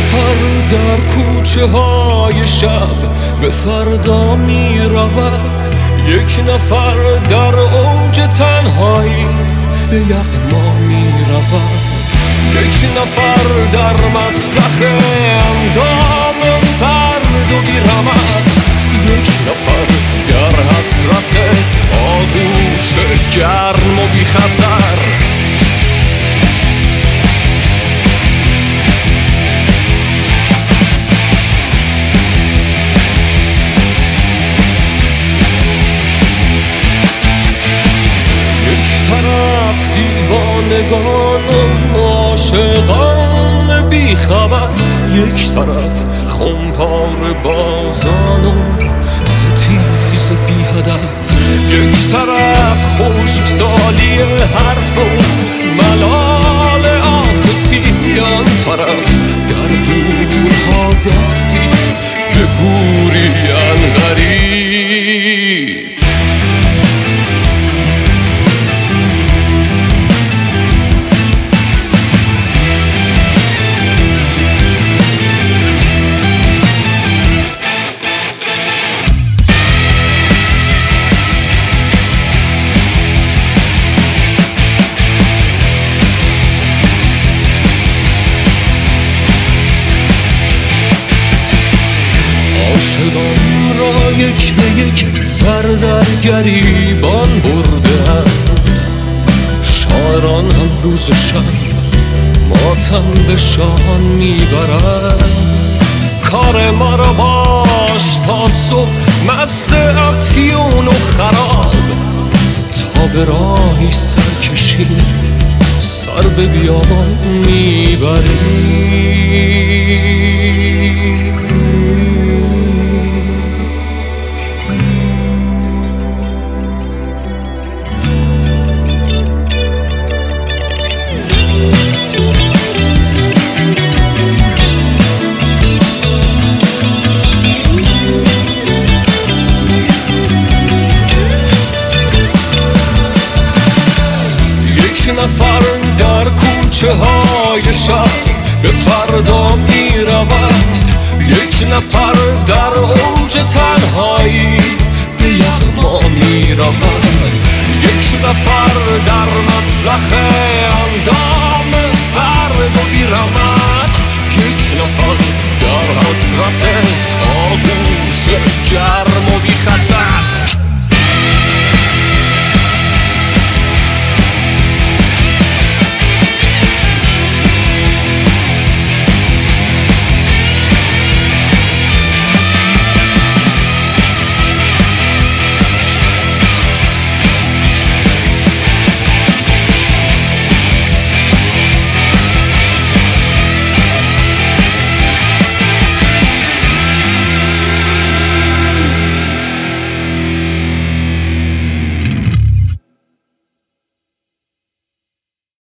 نفر در کوچه های شب به فردا می رود، یک نفر در اوج تنهایی به یغما می رود، یک نفر در مسلخ اندام سرد و بی رمد، یک نفر در حسرت آغوش گرم و بی خطر. یک طرف دیوانگان و عاشقان بی خبر، یک طرف خمپاره بازان و ستیز بی هدف، یک طرف خشکسالی حرف و ملال عاطفی، آن طرف در دورها دستی به گوری غریب. عاشقان را یک به یک سر در گریبان برده‌اند، شاعران هم روز و شب ماتم به شان میبرند. کار ما را باش تا صبح مست افیون و خراب، تا به راهی سر کشیم سر به بیابان میبریم. یک نفر در کوچه های شب به فردا می رود، یک نفر در اوج تنهایی به یغما می رود، یک نفر در مسلخ اندام سرد و بی رمد، یک نفر در حسرت آغوش گرم و بی خطر.